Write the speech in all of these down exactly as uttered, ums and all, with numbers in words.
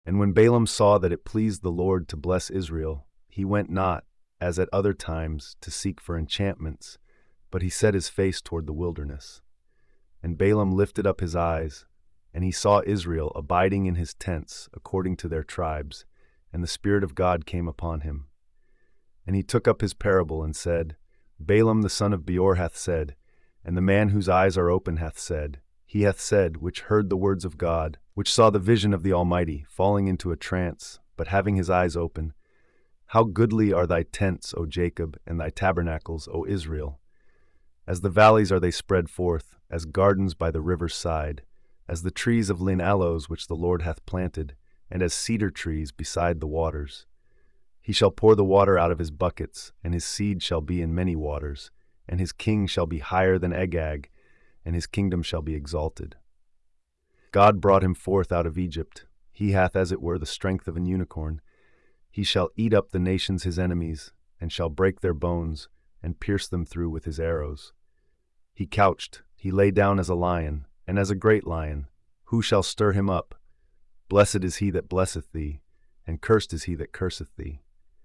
And when Balaam saw that it pleased the Lord to bless Israel, he went not, as at other times, to seek for enchantments, but he set his face toward the wilderness. And Balaam lifted up his eyes, and he saw Israel abiding in his tents according to their tribes, and the Spirit of God came upon him. And he took up his parable and said, Balaam the son of Beor hath said, and the man whose eyes are open hath said, he hath said, which heard the words of God, which saw the vision of the Almighty, falling into a trance, but having his eyes open, how goodly are thy tents, O Jacob, and thy tabernacles, O Israel! As the valleys are they spread forth, as gardens by the river's side, as the trees of lin aloes which the Lord hath planted, and as cedar trees beside the waters. He shall pour the water out of his buckets, and his seed shall be in many waters, and his king shall be higher than Agag, and his kingdom shall be exalted. God brought him forth out of Egypt. He hath as it were the strength of an unicorn. He shall eat up the nations his enemies, and shall break their bones, and pierce them through with his arrows. He couched, he lay down as a lion, and as a great lion. Who shall stir him up? Blessed is he that blesseth thee, and cursed is he that curseth thee.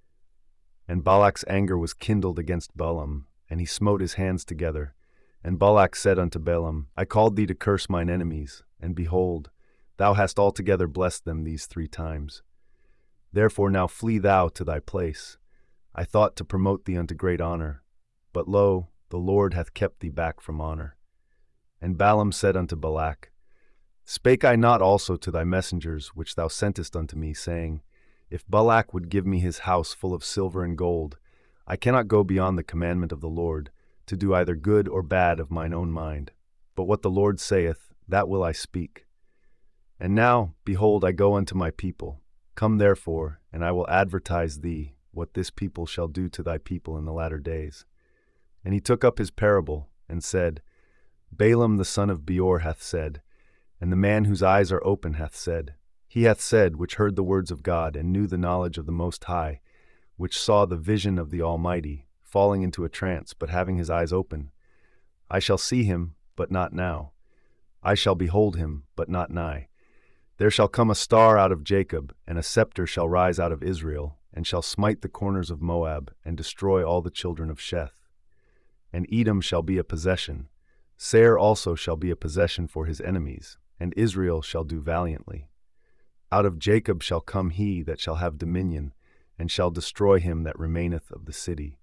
And Balak's anger was kindled against Balaam, and he smote his hands together. And Balak said unto Balaam, I called thee to curse mine enemies, and behold, thou hast altogether blessed them these three times. Therefore now flee thou to thy place. I thought to promote thee unto great honor, but lo, the Lord hath kept thee back from honor. And Balaam said unto Balak, Spake I not also to thy messengers which thou sentest unto me, saying, If Balak would give me his house full of silver and gold, I cannot go beyond the commandment of the Lord, to do either good or bad of mine own mind. But what the Lord saith, that will I speak. And now, behold, I go unto my people. Come therefore, and I will advertise thee what this people shall do to thy people in the latter days. And he took up his parable, and said, Balaam the son of Beor hath said, and the man whose eyes are open hath said, He hath said, which heard the words of God, and knew the knowledge of the Most High, which saw the vision of the Almighty, falling into a trance, but having his eyes open. I shall see him, but not now. I shall behold him, but not nigh. There shall come a star out of Jacob, and a scepter shall rise out of Israel, and shall smite the corners of Moab, and destroy all the children of Sheth. And Edom shall be a possession. Seir also shall be a possession for his enemies, and Israel shall do valiantly. Out of Jacob shall come he that shall have dominion, and shall destroy him that remaineth of the city.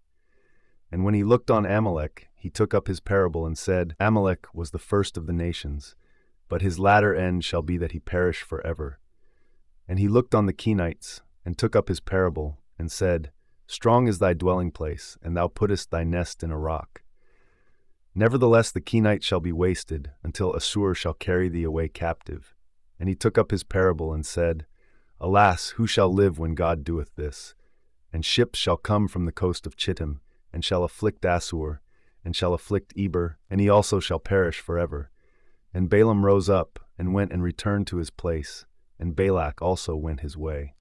And when he looked on Amalek, he took up his parable and said, Amalek was the first of the nations, but his latter end shall be that he perish forever. And he looked on the Kenites, and took up his parable, and said, Strong is thy dwelling place, and thou puttest thy nest in a rock. Nevertheless the Kenites shall be wasted, until Assur shall carry thee away captive. And he took up his parable, and said, Alas, who shall live when God doeth this? And ships shall come from the coast of Chittim, and shall afflict Assur, and shall afflict Eber, and he also shall perish forever. And Balaam rose up, and went and returned to his place, and Balak also went his way.